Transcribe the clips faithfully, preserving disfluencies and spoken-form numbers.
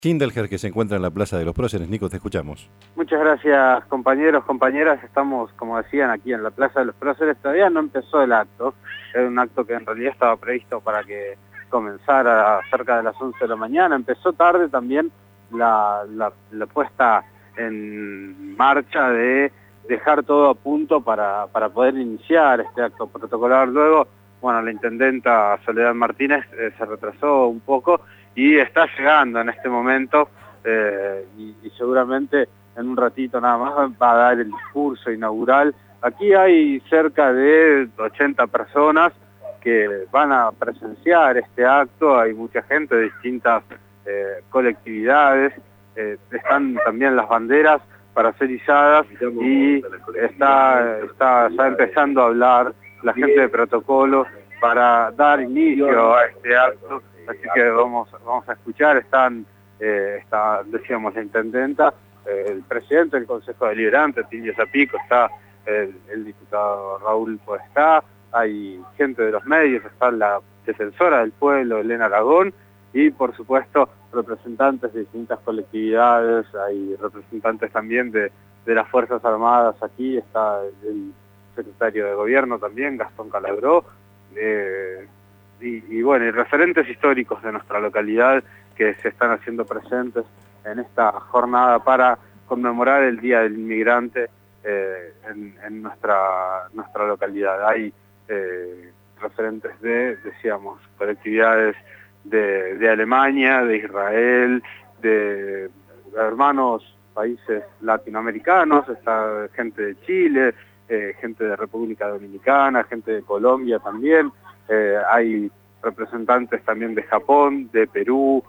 Kindelher, que se encuentra en la Plaza de los Próceres. Nico, te escuchamos. Muchas gracias, compañeros, compañeras. Estamos, como decían, aquí en la Plaza de los Próceres. Todavía no empezó el acto. Era un acto que en realidad estaba previsto para que comenzara cerca de las once de la mañana. Empezó tarde también la, la, la puesta en marcha de dejar todo a punto para, para poder iniciar este acto protocolar. Luego, bueno, la intendenta Soledad Martínez eh, se retrasó un poco y está llegando en este momento eh, y, y seguramente en un ratito nada más va a dar el discurso inaugural. Aquí hay cerca de ochenta personas que van a presenciar este acto, hay mucha gente de distintas eh, colectividades, eh, están también las banderas para ser izadas y está, está ya empezando a hablar la gente de protocolo para dar inicio a este acto. Así que vamos, vamos a escuchar, están, eh, está, decíamos, la intendenta, eh, el presidente del Consejo Deliberante, Tilio Zapico, está el, el diputado Raúl Podestá, hay gente de los medios, está la defensora del pueblo, Elena Aragón, y por supuesto representantes de distintas colectividades, hay representantes también de, de las Fuerzas Armadas aquí, está el secretario de Gobierno también, Gastón Calabró, eh, Y, y bueno, y referentes históricos de nuestra localidad que se están haciendo presentes en esta jornada para conmemorar el Día del Inmigrante eh, en, en nuestra, nuestra localidad. Hay eh, referentes de, decíamos, colectividades de, de Alemania, de Israel, de hermanos países latinoamericanos, está gente de Chile, eh, gente de República Dominicana, gente de Colombia también. Eh, hay representantes también de Japón, de Perú,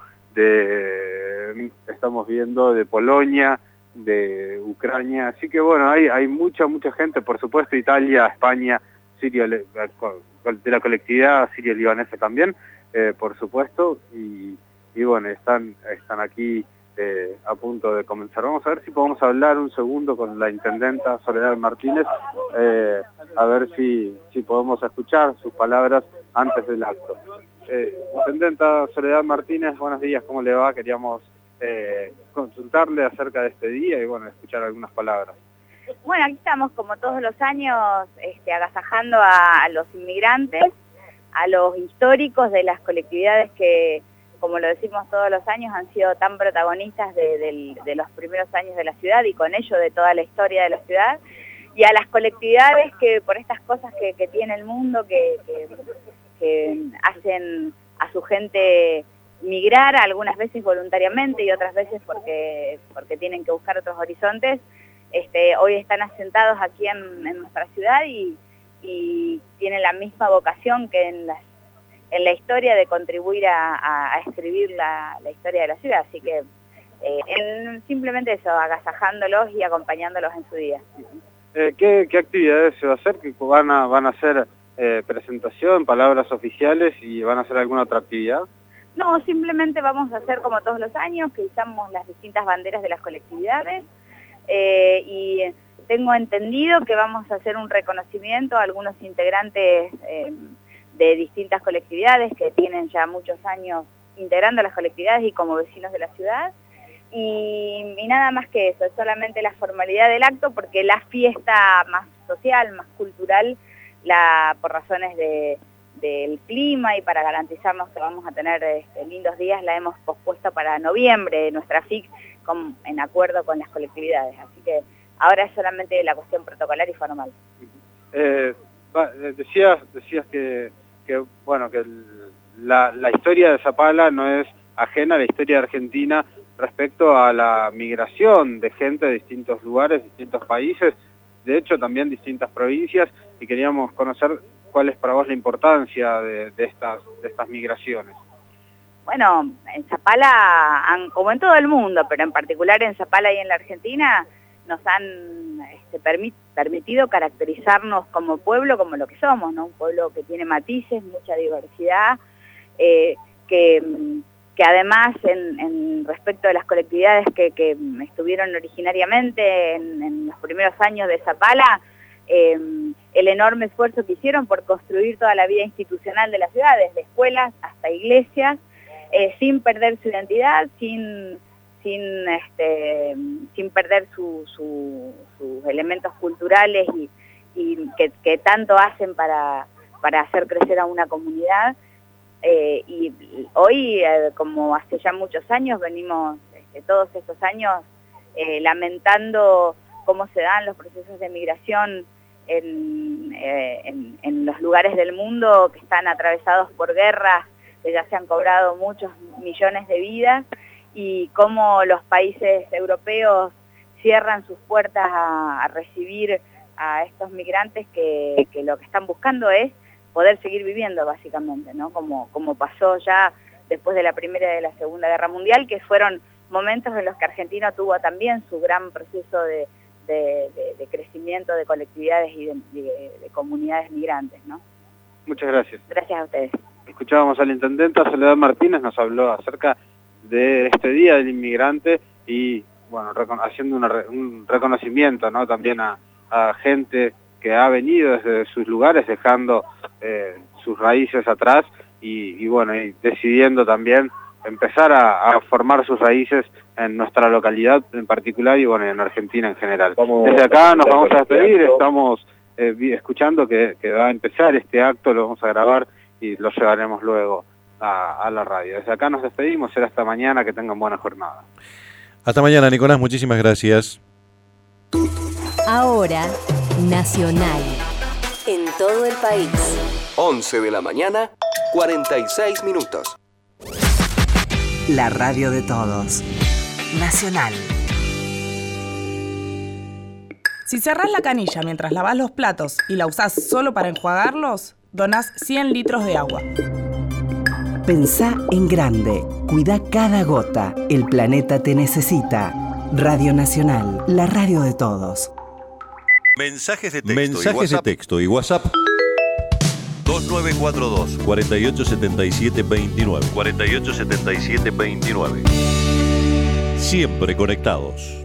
de estamos viendo de Polonia, de Ucrania, así que bueno, hay, hay mucha, mucha gente, por supuesto, Italia, España, Siria, de la colectividad sirio-libanesa también, eh, por supuesto, y, y bueno, están, están aquí eh, a punto de comenzar. Vamos a ver si podemos hablar un segundo con la intendenta Soledad Martínez, eh, a ver si, si podemos escuchar sus palabras antes del acto. Eh, intendenta Soledad Martínez, buenos días, ¿cómo le va? Queríamos eh, consultarle acerca de este día y bueno, escuchar algunas palabras. Bueno, aquí estamos como todos los años este, agasajando a, a los inmigrantes, a los históricos de las colectividades que, como lo decimos todos los años, han sido tan protagonistas de, de, de los primeros años de la ciudad y con ello de toda la historia de la ciudad, y a las colectividades que por estas cosas que, que tiene el mundo, que, que, que hacen a su gente migrar, algunas veces voluntariamente y otras veces porque, porque tienen que buscar otros horizontes, este, hoy están asentados aquí en, en nuestra ciudad y, y tienen la misma vocación que en las en la historia de contribuir a, a, a escribir la, la historia de la ciudad, así que eh, en, simplemente eso, agasajándolos y acompañándolos en su día. Eh, ¿qué, ¿Qué actividades se va a hacer? ¿Que van a, van a hacer eh, presentación, palabras oficiales y van a hacer alguna otra actividad? No, simplemente vamos a hacer como todos los años, que usamos las distintas banderas de las colectividades eh, y tengo entendido que vamos a hacer un reconocimiento a algunos integrantes eh, de distintas colectividades que tienen ya muchos años integrando las colectividades y como vecinos de la ciudad. Y, y nada más que eso, es solamente la formalidad del acto porque la fiesta más social, más cultural, la, por razones de, del clima y para garantizarnos que vamos a tener este, lindos días, la hemos pospuesto para noviembre, nuestra F I C, con, en acuerdo con las colectividades. Así que ahora es solamente la cuestión protocolar y formal. Eh, decías, decías que que bueno que el, la, la historia de Zapala no es ajena a la historia de Argentina respecto a la migración de gente de distintos lugares, distintos países, de hecho también distintas provincias, y queríamos conocer cuál es para vos la importancia de, de, estas, de estas migraciones. Bueno, en Zapala, como en todo el mundo, pero en particular en Zapala y en la Argentina, nos han este, permit, permitido caracterizarnos como pueblo, como lo que somos, ¿no? Un pueblo que tiene matices, mucha diversidad, eh, que, que además en, en respecto de las colectividades que, que estuvieron originariamente en, en los primeros años de Zapala, eh, el enorme esfuerzo que hicieron por construir toda la vida institucional de la ciudad, desde escuelas hasta iglesias, eh, sin perder su identidad, sin, sin, este, sin perder su, su, sus elementos culturales y, y que, que tanto hacen para, para hacer crecer a una comunidad. Eh, y hoy, eh, como hace ya muchos años, venimos este, todos estos años eh, lamentando cómo se dan los procesos de migración en, eh, en, en los lugares del mundo que están atravesados por guerras, que ya se han cobrado muchos millones de vidas, y cómo los países europeos cierran sus puertas a, a recibir a estos migrantes que, que lo que están buscando es poder seguir viviendo, básicamente, ¿no? Como, como pasó ya después de la Primera y de la Segunda Guerra Mundial, que fueron momentos en los que Argentina tuvo también su gran proceso de, de, de, de crecimiento de colectividades y de, de, de comunidades migrantes, ¿no? Muchas gracias. Gracias a ustedes. Escuchábamos a la intendenta Soledad Martínez, nos habló acerca de este Día del Inmigrante y, bueno, haciendo una, un reconocimiento, ¿no? También a, a gente que ha venido desde sus lugares dejando eh, sus raíces atrás y, y bueno, y decidiendo también empezar a, a formar sus raíces en nuestra localidad en particular y bueno, en Argentina en general. Vamos, desde acá nos vamos a despedir, estamos eh, escuchando que, que va a empezar este acto, lo vamos a grabar y lo llevaremos luego a, a la radio. Desde acá nos despedimos, será hasta mañana, que tengan buena jornada. Hasta mañana, Nicolás, muchísimas gracias. Ahora, Nacional, en todo el país. once de la mañana, cuarenta y seis minutos. La radio de todos. Nacional. Si cerrás la canilla mientras lavás los platos y la usás solo para enjuagarlos, donás cien litros de agua. Pensá en grande. Cuida cada gota. El planeta te necesita. Radio Nacional, la radio de todos. Mensajes de texto, Mensajes y de texto y WhatsApp dos nueve cuatro dos, cuatro ocho siete siete dos nueve. cuatro ocho siete siete dos nueve. Siempre conectados.